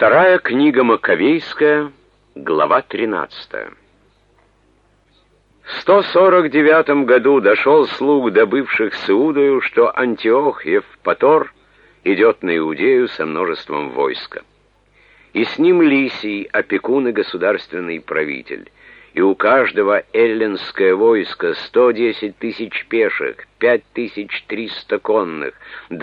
Вторая книга Маковейская, глава 13. В 149 году дошел слух до бывших с Иудою, что Антиох Евпатор идет на Иудею со множеством войска. И с ним Лисий, опекун и государственный правитель. И у каждого эллинское войско 110 тысяч пеших, 5300 конных,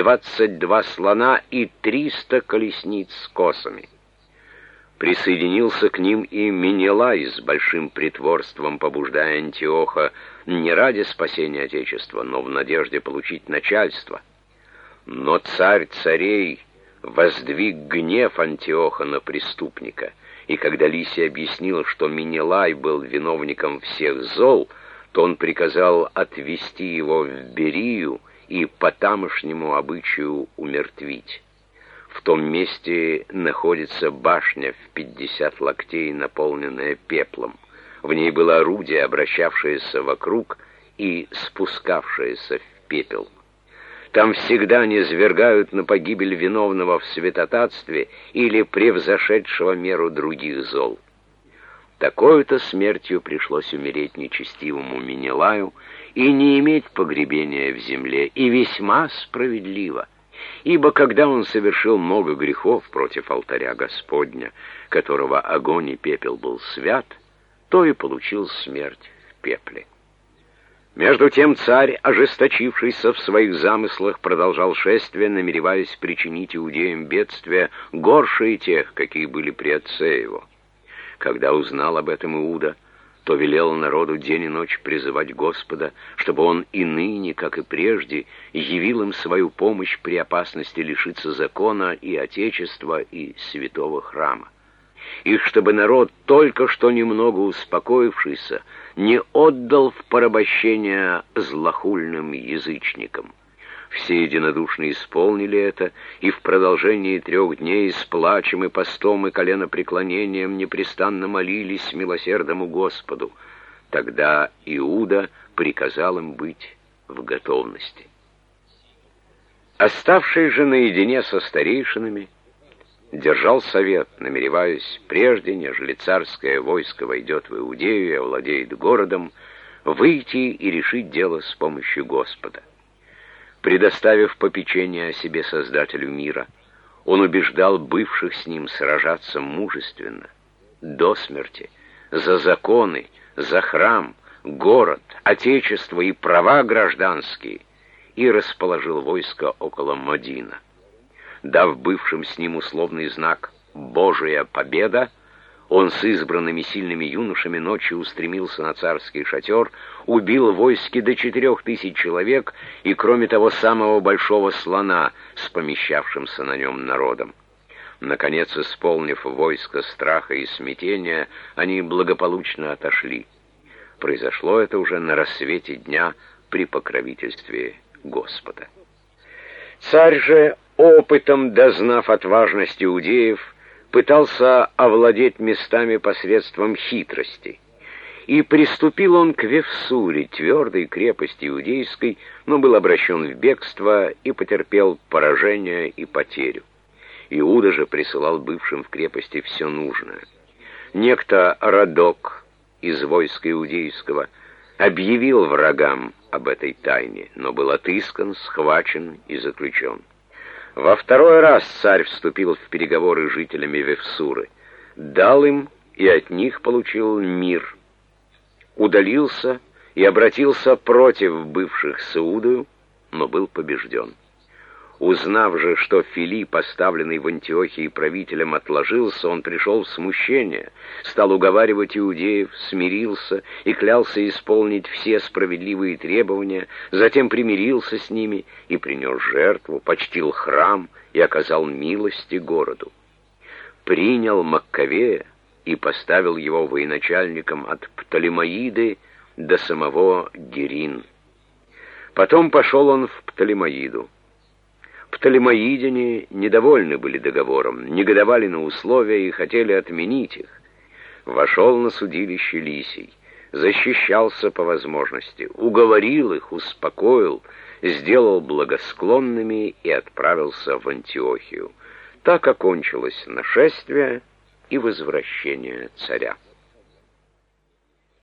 22 слона и 300 колесниц с косами. Присоединился к ним и Менелай с большим притворством, побуждая Антиоха не ради спасения Отечества, но в надежде получить начальство. Но царь царей воздвиг гнев Антиоха на преступника, и когда Лисий объяснил, что Менелай был виновником всех зол, то он приказал отвести его в Берию и по тамошнему обычаю умертвить. В том месте находится башня в 50 локтей, наполненная пеплом. В ней было орудие, обращавшееся вокруг и спускавшееся в пепел. Там всегда низвергают на погибель виновного в святотатстве или превзошедшего меру других зол. Такою-то смертью пришлось умереть нечестивому Менелаю и не иметь погребения в земле, и весьма справедливо, ибо когда он совершил много грехов против алтаря Господня, которого огонь и пепел был свят, то и получил смерть в пепле. Между тем царь, ожесточившийся в своих замыслах, продолжал шествие, намереваясь причинить иудеям бедствия горшие тех, какие были при отце его. Когда узнал об этом Иуда, то велел народу день и ночь призывать Господа, чтобы он и ныне, как и прежде, явил им свою помощь при опасности лишиться закона и Отечества, и святого храма. И чтобы народ, только что немного успокоившийся, не отдал в порабощение злохульным язычникам. Все единодушно исполнили это, и в продолжении 3 дней с плачем и постом и коленопреклонением непрестанно молились милосердному Господу. Тогда Иуда приказал им быть в готовности. Оставшись же наедине со старейшинами, держал совет, намереваясь, прежде нежели царское войско войдет в Иудею и овладеет городом, выйти и решить дело с помощью Господа. Предоставив попечение о себе Создателю мира, он убеждал бывших с ним сражаться мужественно, до смерти, за законы, за храм, город, Отечество и права гражданские, и расположил войско около Модина. Дав бывшим с ним условный знак «Божия победа», он с избранными сильными юношами ночью устремился на царский шатер, убил в войске до 4000 человек и, кроме того, самого большого слона с помещавшимся на нем народом. Наконец, исполнив войско страха и смятения, они благополучно отошли. Произошло это уже на рассвете дня при покровительстве Господа. Царь же, опытом дознав отважность иудеев, пытался овладеть местами посредством хитрости. И приступил он к Вифсуре, твердой крепости иудейской, но был обращен в бегство и потерпел поражение и потерю. Иуда же присылал бывшим в крепости все нужное. Некто Радок из войска иудейского объявил врагам об этой тайне, но был отыскан, схвачен и заключен. Во второй раз царь вступил в переговоры с жителями Вифсуры, дал им и от них получил мир, удалился и обратился против бывших с Иудою, но был побежден. Узнав же, что Филипп, поставленный в Антиохии правителем, отложился, он пришел в смущение, стал уговаривать иудеев, смирился и клялся исполнить все справедливые требования, затем примирился с ними и принес жертву, почтил храм и оказал милости городу. Принял Маккавея и поставил его военачальником от Птолемаиды до самого Герин. Потом пошел он в Птолемаиду. Птолемаидяне недовольны были договором, негодовали на условия и хотели отменить их. Вошел на судилище Лисий, защищался по возможности, уговорил их, успокоил, сделал благосклонными и отправился в Антиохию. Так окончилось нашествие и возвращение царя.